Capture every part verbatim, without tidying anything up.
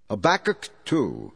Habakkuk two.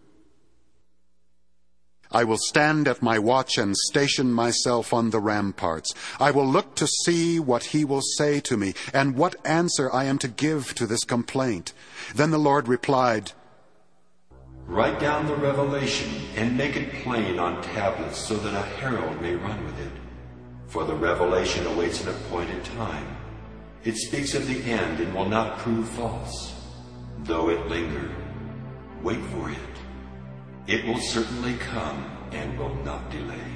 I will stand at my watch and station myself on the ramparts. I will look to see what he will say to me, and what answer I am to give to this complaint. Then the Lord replied, Write down the revelation and make it plain on tablets so that a herald may run with it. For the revelation awaits an appointed time. It speaks of the end and will not prove false. Though it linger, wait for it. It will certainly come and will not delay.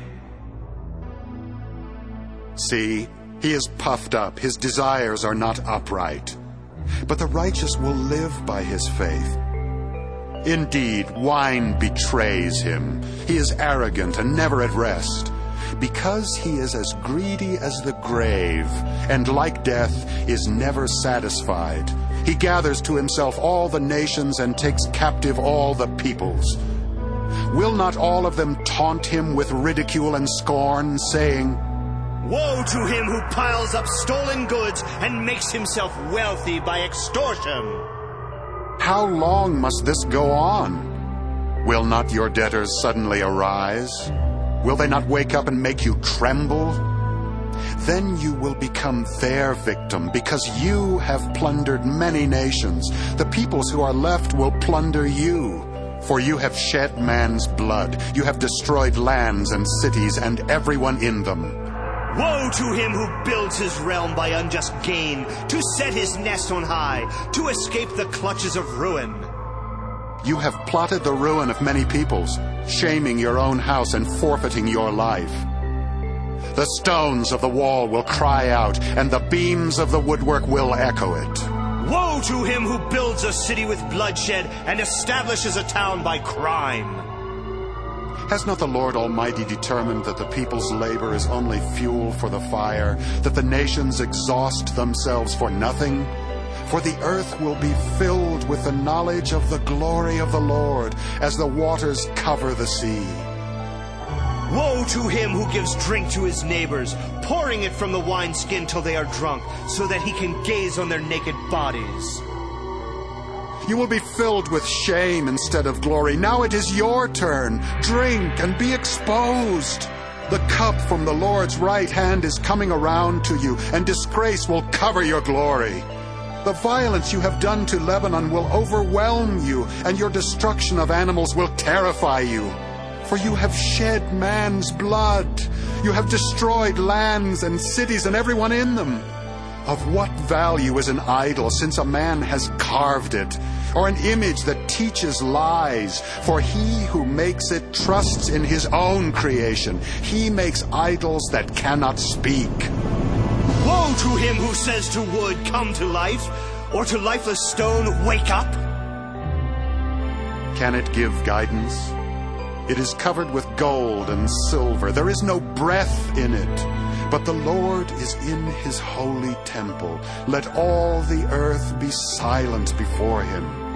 See, he is puffed up. His desires are not upright. But the righteous will live by his faith. Indeed, wine betrays him. He is arrogant and never at rest. Because he is as greedy as the grave, and like death is never satisfied. He gathers to himself all the nations and takes captive all the peoples. Will not all of them taunt him with ridicule and scorn, saying, Woe to him who piles up stolen goods and makes himself wealthy by extortion! How long must this go on? Will not your debtors suddenly arise? Will they not wake up and make you tremble? Then you will become their victim, because you have plundered many nations. The peoples who are left will plunder you. For you have shed man's blood. You have destroyed lands and cities and everyone in them. Woe to him who builds his realm by unjust gain, to set his nest on high, to escape the clutches of ruin. You have plotted the ruin of many peoples, shaming your own house and forfeiting your life. The stones of the wall will cry out, and the beams of the woodwork will echo it. Woe to him who builds a city with bloodshed and establishes a town by crime. Has not the Lord Almighty determined that the people's labor is only fuel for the fire, that the nations exhaust themselves for nothing? For the earth will be filled with the knowledge of the glory of the Lord, as the waters cover the sea. Woe to him who gives drink to his neighbors, pouring it from the wineskin till they are drunk, so that he can gaze on their naked bodies. You will be filled with shame instead of glory. Now it is your turn. Drink and be exposed. The cup from the Lord's right hand is coming around to you, and disgrace will cover your glory. The violence you have done to Lebanon will overwhelm you, and your destruction of animals will terrify you. For you have shed man's blood. You have destroyed lands and cities and everyone in them. Of what value is an idol, since a man has carved it, or an image that teaches lies? For he who makes it trusts in his own creation. He makes idols that cannot speak. Woe to him who says to wood, Come to life, or to lifeless stone, Wake up. Can it give guidance? It is covered with gold and silver. There is no breath in it. But the Lord is in his holy temple. Let all the earth be silent before him.